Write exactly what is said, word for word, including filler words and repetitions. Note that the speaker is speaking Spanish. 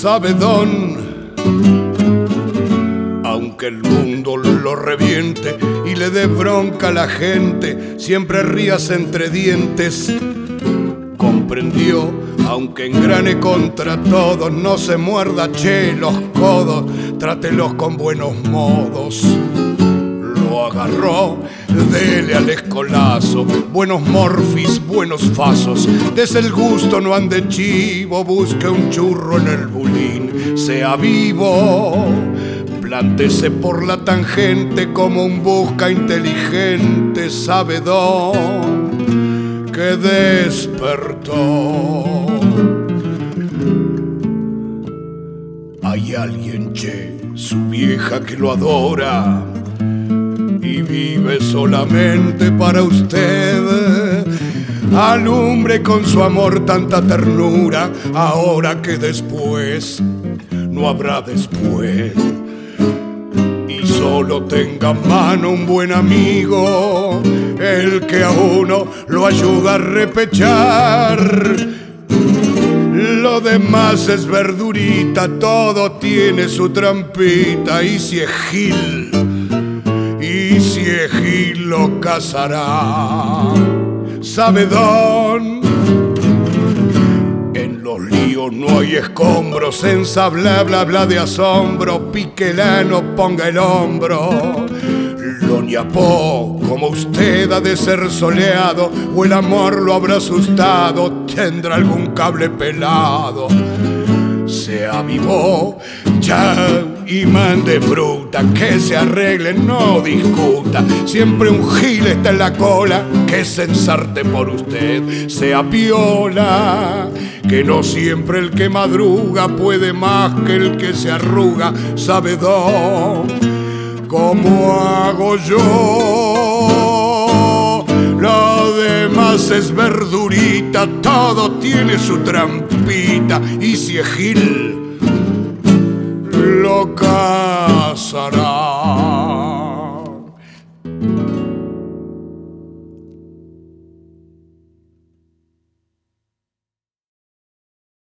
sabedón. Aunque el mundo lo reviente y le dé bronca a la gente, siempre rías entre dientes. Comprendió, aunque engrane contra todos, no se muerda, che, los codos, trátelos con buenos modos. Lo agarró, dele al escolazo, buenos morfis, buenos fasos, des el gusto, no ande chivo, busque un churro en el bulín, sea vivo. Plántese por la tangente como un busca inteligente, sabedón que despertó. Hay alguien, che, su vieja que lo adora y vive solamente para usted. Alumbre con su amor tanta ternura, ahora que después no habrá después. Solo tenga a mano un buen amigo, el que a uno lo ayuda a repechar. Lo demás es verdurita, todo tiene su trampita. Y si es gil, y si es gil lo cazará. Sabedón, en los líos no hay escombros, en sa bla bla bla de asombro, piquelano ponga el hombro. Lo ñapó como usted ha de ser soleado, o el amor lo habrá asustado, tendrá algún cable pelado. Se avivó ya y mande fruta, que se arregle, no discuta. Siempre un gil está en la cola, que se ensarte por usted. Sea piola, que no siempre el que madruga puede más que el que se arruga. Sabedón, ¿cómo hago yo? Lo demás es verdurita, todo tiene su trampita. Y si es gil, lo cazará.